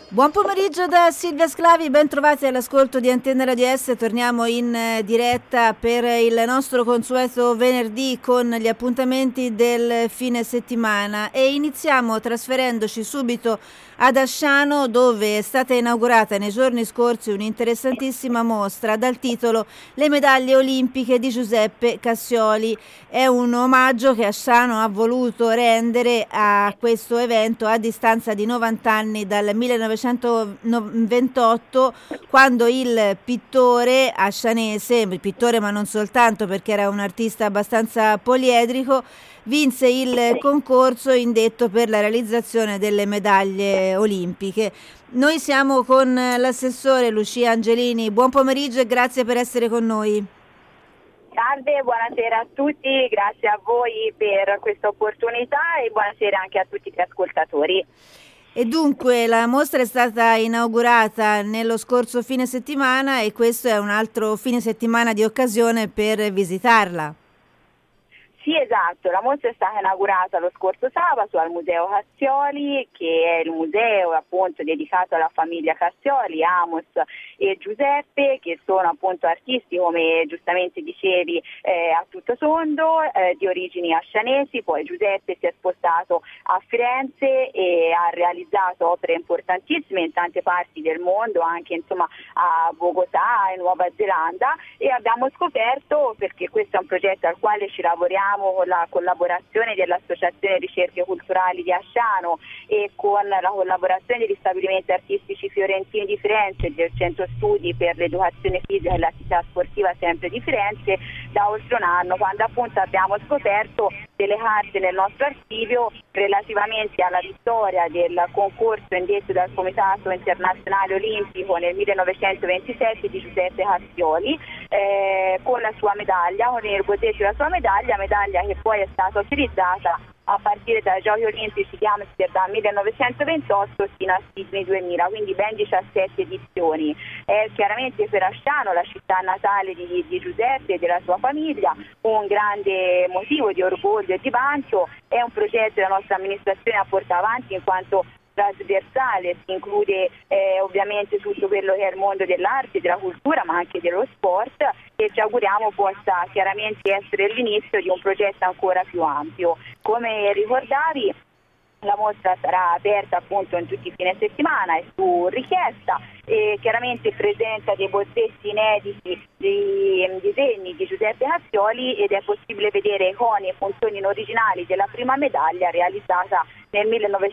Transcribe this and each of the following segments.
Buon pomeriggio da Silvia Sclavi, ben trovati all'ascolto di Antenne Radio S. Torniamo in diretta per il nostro consueto venerdì con gli appuntamenti del fine settimana e iniziamo trasferendoci subito ad Asciano, dove è stata inaugurata nei giorni scorsi un'interessantissima mostra dal titolo Le medaglie olimpiche di Giuseppe Cassioli. È un omaggio che Asciano ha voluto rendere a questo evento a distanza di 90 anni dal 1928, quando il pittore ascianese, pittore ma non soltanto perché era un artista abbastanza poliedrico, vinse il concorso indetto per la realizzazione delle medaglie olimpiche. Noi siamo con l'assessore Lucia Angelini. Buon pomeriggio e grazie per essere con noi. Salve, buonasera a tutti, grazie a voi per questa opportunità e buonasera anche a tutti gli ascoltatori. E dunque la mostra è stata inaugurata nello scorso fine settimana e questo è un altro fine settimana di occasione per visitarla. Sì, esatto, la mostra è stata inaugurata lo scorso sabato al Museo Cassioli, che è il museo appunto dedicato alla famiglia Cassioli, Amos e Giuseppe, che sono appunto artisti, come giustamente dicevi, a tutto tondo, di origini ascianesi. Poi Giuseppe si è spostato a Firenze e ha realizzato opere importantissime in tante parti del mondo, anche insomma a Bogotà, in Nuova Zelanda, e abbiamo scoperto, perché questo è un progetto al quale ci lavoriamo con la collaborazione dell'Associazione Ricerche Culturali di Asciano e con la collaborazione degli stabilimenti artistici fiorentini di Firenze e del Centro Studi per l'Educazione Fisica e l'Attività Sportiva sempre di Firenze, da oltre un anno, quando appunto abbiamo scoperto delle carte nel nostro archivio relativamente alla vittoria del concorso indetto dal Comitato Internazionale Olimpico nel 1927 di Giuseppe Cassioli, con la sua medaglia, con il bozzetto della sua medaglia che poi è stata utilizzata a partire dai Giochi Olimpici di Amsterdam 1928 fino a Sydney 2000, quindi ben 17 edizioni. È chiaramente per Asciano, la città natale di Giuseppe e della sua famiglia, un grande motivo di orgoglio e di vanto. È un progetto che la nostra amministrazione ha portato avanti in quanto trasversale, si include ovviamente tutto quello che è il mondo dell'arte, della cultura, ma anche dello sport, e ci auguriamo possa chiaramente essere l'inizio di un progetto ancora più ampio. Come ricordavi, la mostra sarà aperta appunto in tutti i fine settimana e su richiesta, e chiaramente presenta dei bozzetti inediti di disegni di Giuseppe Cassioli, ed è possibile vedere icone e funzioni originali della prima medaglia realizzata nel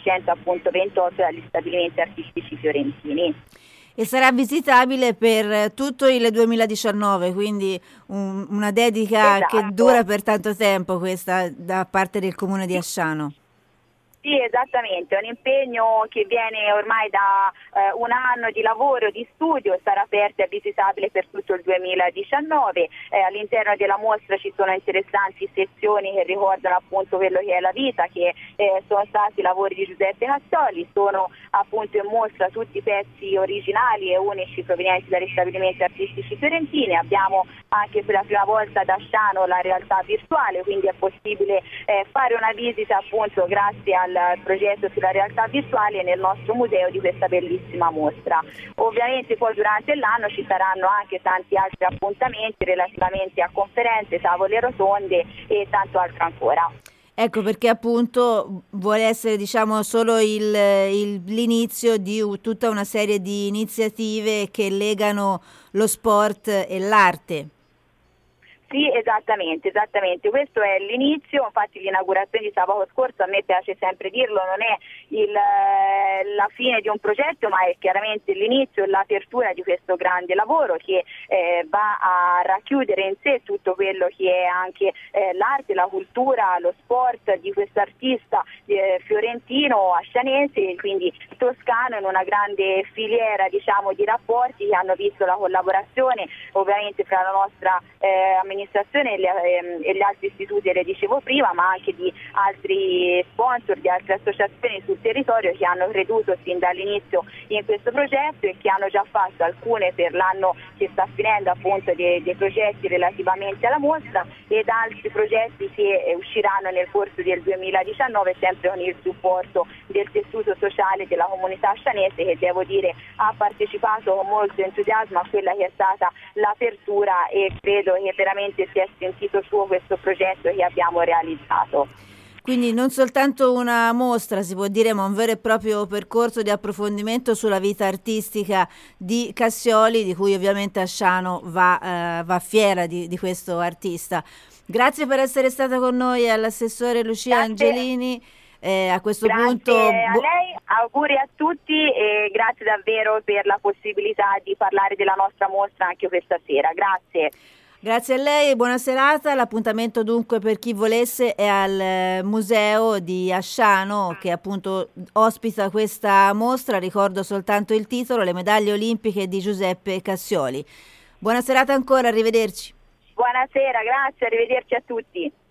1928 dagli stabilimenti artistici fiorentini. E sarà visitabile per tutto il 2019, quindi una dedica Esatto. che dura per tanto tempo, questa da parte del Comune di Asciano. Sì, esattamente, è un impegno che viene ormai da un anno di lavoro, di studio, sarà aperto e visitabile per tutto il 2019. All'interno della mostra ci sono interessanti sezioni che ricordano appunto quello che è la vita, che sono stati i lavori di Giuseppe Cassioli. Sono appunto in mostra tutti i pezzi originali e unici provenienti dagli stabilimenti artistici fiorentini. Abbiamo anche per la prima volta ad Asciano la realtà virtuale, quindi è possibile fare una visita appunto grazie al progetto sulla realtà virtuale nel nostro museo di questa bellissima mostra. Ovviamente poi durante l'anno ci saranno anche tanti altri appuntamenti relativamente a conferenze, tavole rotonde e tanto altro ancora. Ecco perché appunto vuole essere solo l'inizio di tutta una serie di iniziative che legano lo sport e l'arte. Sì, esattamente, questo è l'inizio. Infatti l'inaugurazione di sabato scorso, a me piace sempre dirlo, non è la fine di un progetto, ma è chiaramente l'inizio e l'apertura di questo grande lavoro che va a racchiudere in sé tutto quello che è anche l'arte, la cultura, lo sport di questo artista fiorentino, ascianese, quindi toscano, in una grande filiera di rapporti che hanno visto la collaborazione ovviamente fra la nostra amministrazione amministrazione e gli altri istituti, le dicevo prima, ma anche di altri sponsor, di altre associazioni sul territorio che hanno creduto sin dall'inizio in questo progetto e che hanno già fatto alcune per l'anno che sta finendo appunto dei progetti relativamente alla mostra, ed altri progetti che usciranno nel corso del 2019 sempre con il supporto del tessuto sociale della comunità ascianese, che devo dire ha partecipato con molto entusiasmo a quella che è stata l'apertura, e credo che veramente si è sentito suo questo progetto che abbiamo realizzato. Quindi non soltanto una mostra, si può dire, ma un vero e proprio percorso di approfondimento sulla vita artistica di Cassioli, di cui ovviamente Asciano va fiera di questo artista. Grazie per essere stata con noi, all'assessore Lucia Angelini. A questo punto a lei, auguri a tutti e grazie davvero per la possibilità di parlare della nostra mostra anche questa sera. Grazie. Grazie a lei e buona serata. L'appuntamento dunque per chi volesse è al museo di Asciano, che appunto ospita questa mostra. Ricordo soltanto il titolo: Le medaglie olimpiche di Giuseppe Cassioli. Buona serata ancora, arrivederci. Buonasera, grazie, arrivederci a tutti.